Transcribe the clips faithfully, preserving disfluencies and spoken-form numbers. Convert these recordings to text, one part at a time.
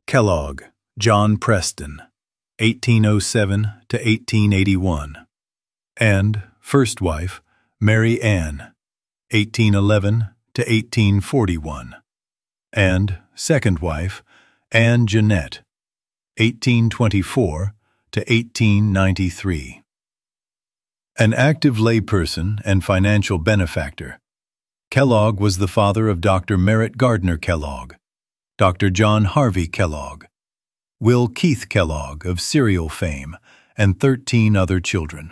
Kellogg, John Preston, eighteen oh seven to eighteen eighty-one, and first wife, Mary Ann, eighteen eleven to eighteen forty-one, and second wife, Anne Jeanette, eighteen twenty-four to eighteen ninety-three. An active layperson and financial benefactor, Kellogg was the father of Doctor Merritt Gardner Kellogg, Doctor John Harvey Kellogg, Will Keith Kellogg of cereal fame, and thirteen other children.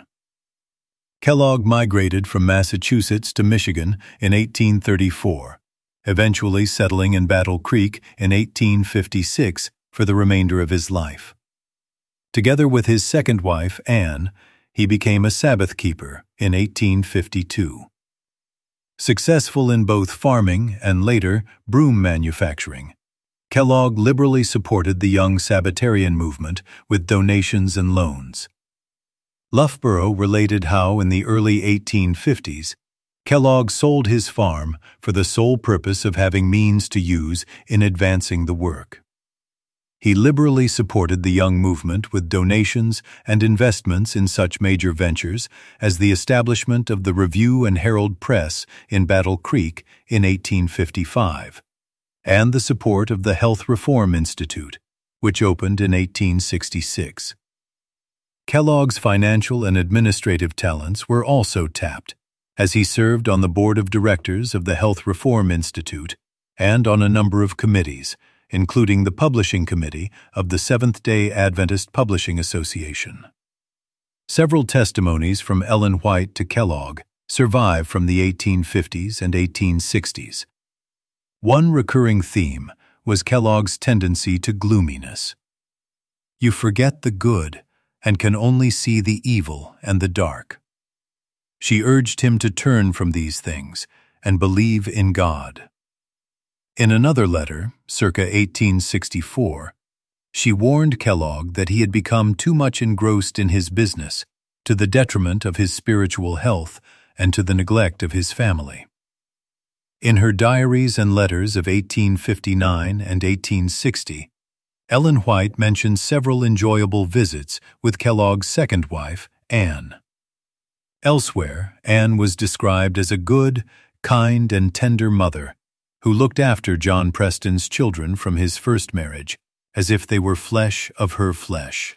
Kellogg migrated from Massachusetts to Michigan in eighteen thirty-four, eventually settling in Battle Creek in eighteen fifty-six for the remainder of his life. Together with his second wife, Anne, he became a Sabbath keeper in eighteen fifty-two. Successful in both farming and later broom manufacturing, Kellogg liberally supported the young Sabbatarian movement with donations and loans. Loughborough related how in the early eighteen fifties, Kellogg sold his farm for the sole purpose of having means to use in advancing the work. He liberally supported the young movement with donations and investments in such major ventures as the establishment of the Review and Herald Press in Battle Creek in eighteen fifty-five, and the support of the Health Reform Institute, which opened in eighteen sixty-six. Kellogg's financial and administrative talents were also tapped, as he served on the board of directors of the Health Reform Institute and on a number of committees, including the publishing committee of the Seventh-day Adventist Publishing Association. Several testimonies from Ellen White to Kellogg survive from the eighteen fifties and eighteen sixties. One recurring theme was Kellogg's tendency to gloominess. You forget the good and can only see the evil and the dark. She urged him to turn from these things and believe in God. In another letter, circa eighteen sixty-four, she warned Kellogg that he had become too much engrossed in his business, to the detriment of his spiritual health and to the neglect of his family. In her diaries and letters of eighteen fifty-nine and eighteen sixty, Ellen White mentions several enjoyable visits with Kellogg's second wife, Anne. Elsewhere, Anne was described as a good, kind, and tender mother who looked after John Preston's children from his first marriage as if they were flesh of her flesh.